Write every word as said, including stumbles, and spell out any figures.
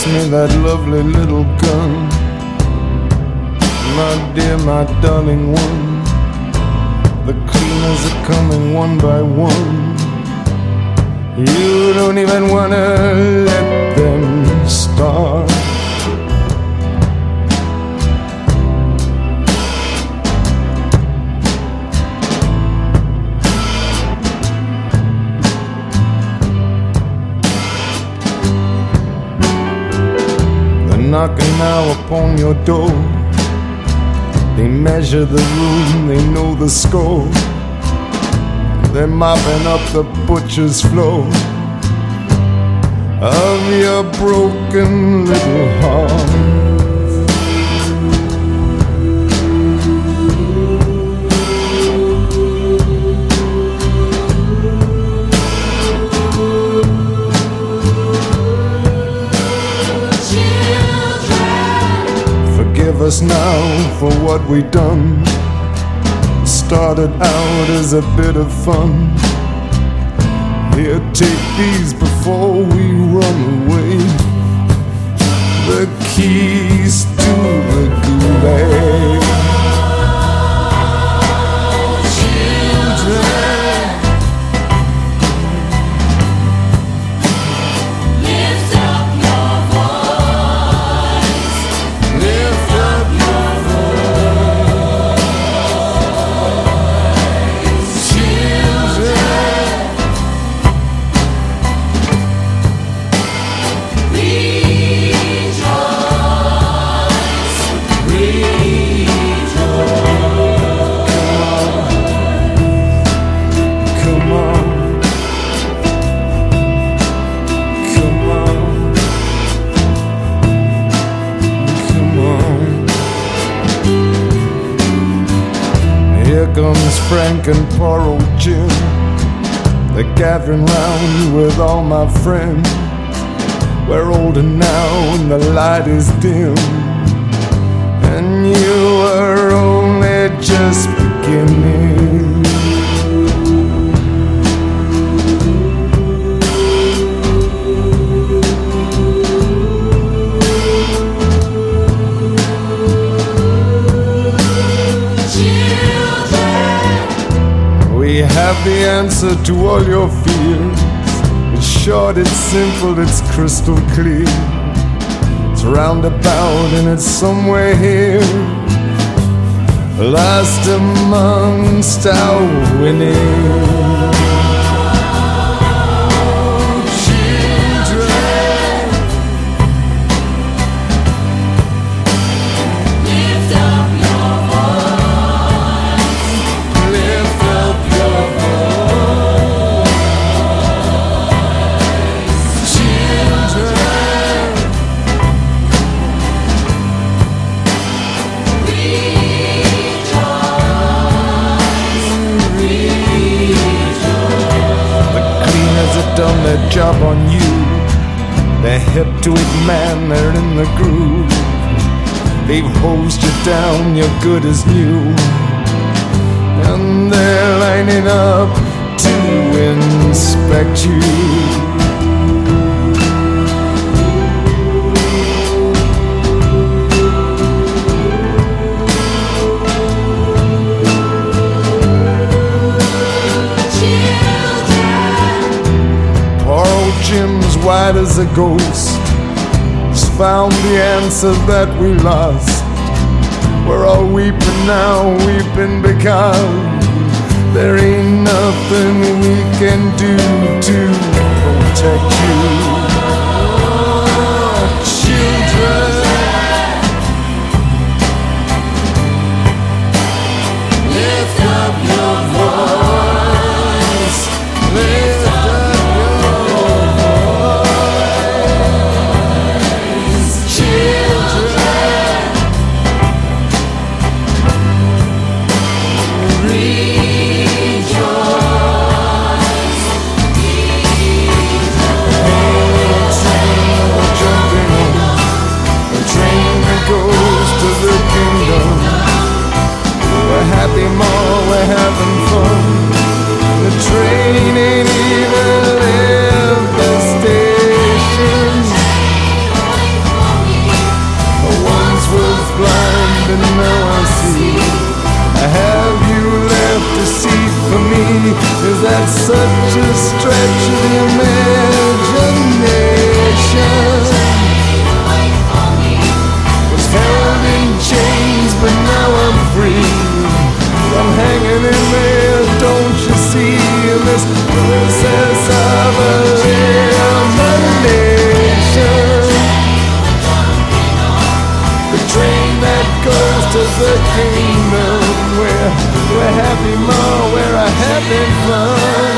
pass me that lovely little gun. My dear, my darling one, the cleaners are coming one by one. You don't even wanna let them start. They're knocking now upon your door. They measure the room, they know the score. They're mopping up the butcher's floor of your broken little heart. Forgive us now for what we done. Started out as a bit of fun. Here, take these before we run away. The keys to the gulag. Comes Frank and poor old Jim. They're gathering round with all my friends. We're older now and the light is dim, and you are only just beginning. We have the answer to all your fears. It's short, it's simple, it's crystal clear. It's roundabout and it's somewhere here, lost amongst our winning. Done their job on you. They're hip to it, man, they're in the groove. They've hosed you down, you're good as new, and they're lining up to inspect you. Jim's white as a ghost has found the answer that we lost. We're all weeping now, weeping because there ain't nothing we can do to protect you. Children, lift up your voice. Lift up Rejoice, rejoice. and now I see. Have you left a seat for me? Is that such a stretch of the imagination? Was held in chains, but now I'm free. I'm hanging in there, don't you see? This process of elimination. The train that goes to the kingdom, where, where happy more, where I have been from.